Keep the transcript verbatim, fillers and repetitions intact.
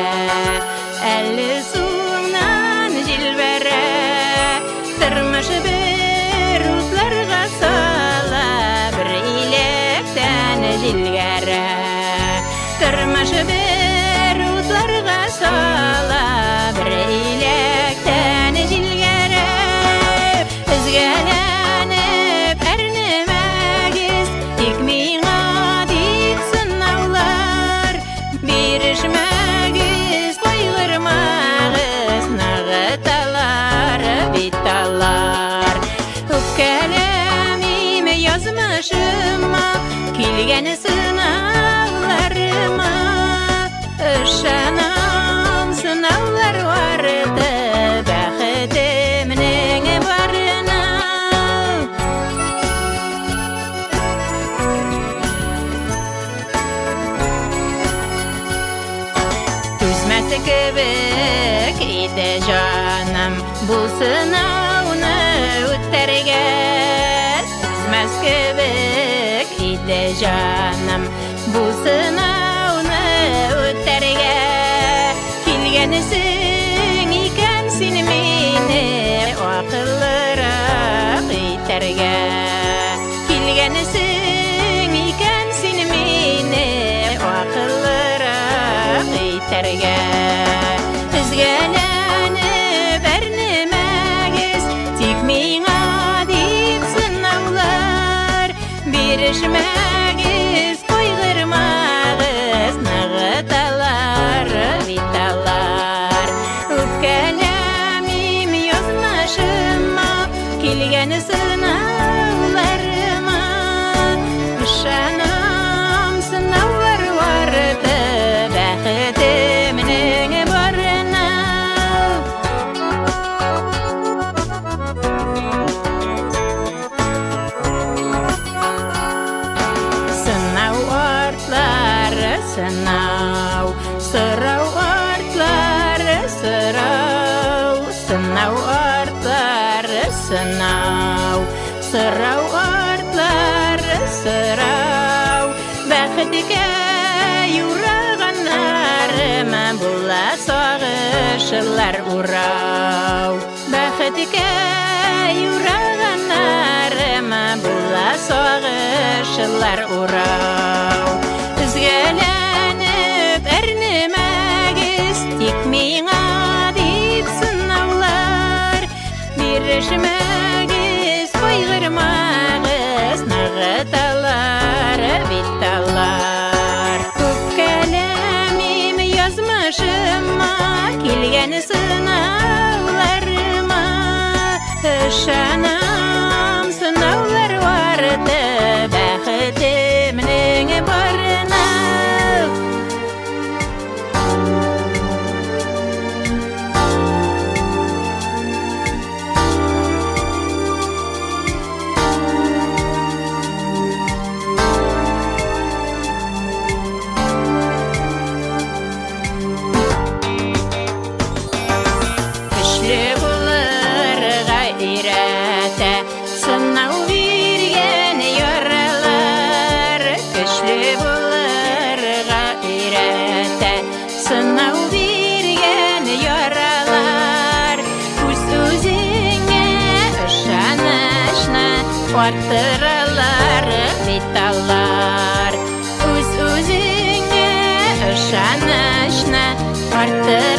Әлі суыңнан жілбәрі, тұрмышы бір ұтларға сала, бір илектен жілгәрі. Тұрмышы бір ұтларға сала, бір илектен жілгәрі. Үзгәләніп әрнемәгіз, тек миңа дип сынаулар. Берішмәгіз, қойғырмағыз, нағыталар, битталар. Үпкәләмим язмышыма, келгәні сынауларыма. Ышанам сынаулар варды, бәхетімнің барына. Түзмәсі кебек иде жаным, бұл сынауны өттерге. Түзмәс кебек иде жаным, бұл сынауны өттерге. Келгенісің икен сен мені ақылырақ итерге. Келгенісің икен сен мені ақылырақ итерге. Үзгәләніп әрнемәгіз, тек миңа дип сынаулар. Берішмәгіз, қойғырмағыз, нағыталар, битталар. Үпкәләмим язмышыма, келгәні сынауларыма. Ышанам сынаулар варды, бәхетімнің барына. Сынау артлары сынау, сырау артлары сырау. Сынау артлары сынау, сырау артлары сырау. Бәхетіге юрағанарыма, бұла сағышылар урау. Бәхетіге юрағанарыма, бұла сағышылар урау. Үзгәләніп әрнемәгіз, тек миңа дип сынаулар. Берішмәгіз, қойғырмағыз, нағыталар, битталар. Үпкәләмим язмышыма, келгәні сынауларыма. Ышанам сынаулар варды, бәхетімнің барына. Күшлі болырға үйреті, сынау берген яралар. Күшлі болырға үйреті, сынау берген яралар. Үз-өзіңе ышанышны арттыралар, битталар. Үз-өзіңе ышанышны арттыралар.